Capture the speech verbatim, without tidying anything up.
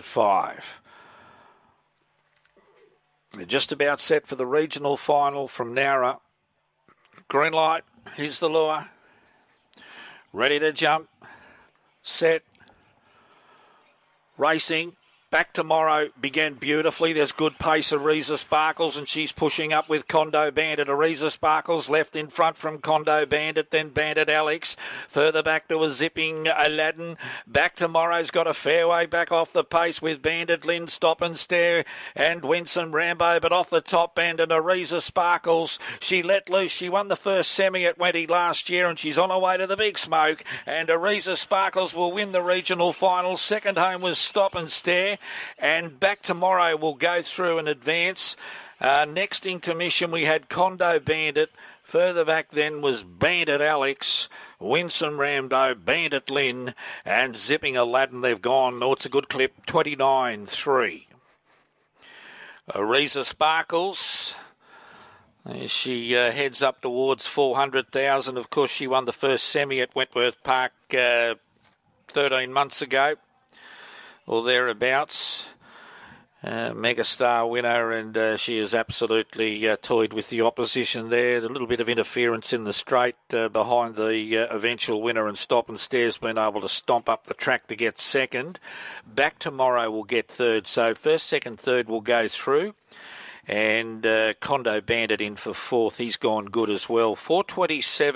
at five. They're just about set for the regional final from Nowra. Green light. Here's the lure. Ready to jump. Set. Racing. Back Tomorrow began beautifully. There's good pace. Ariza Sparkles, and she's pushing up with Condo Bandit. Ariza Sparkles left in front from Condo Bandit, then Bandit Alex. Further back to a zipping Aladdin. Back Tomorrow's got a fair way back off the pace with Bandit Lynn, Stop and Stare, and Winsome Rambo. But off the top, Bandit Ariza Sparkles. She let loose. She won the first semi at Wenty last year, and she's on her way to the big smoke. And Ariza Sparkles will win the regional final. Second home was Stop and Stare. And Back Tomorrow will go through and advance. Uh, next in commission, we had Condo Bandit. Further back then was Bandit Alex, Winsome Rambo, Bandit Lynn, and Zipping Aladdin. They've gone. Oh, it's a good clip. twenty-nine three. Ariza Sparkles. She uh, heads up towards four hundred thousand. Of course, she won the first semi at Wentworth Park uh, thirteen months ago. Or thereabouts. Uh, Megastar winner, and uh, she is absolutely uh, toyed with the opposition there. A little bit of interference in the straight uh, behind the uh, eventual winner, and Stop and Stare's been able to stomp up the track to get second. Back Tomorrow will get third. So first, second, third will go through. And uh, Condo Bandit in for fourth. He's gone good as well. four twenty-seven.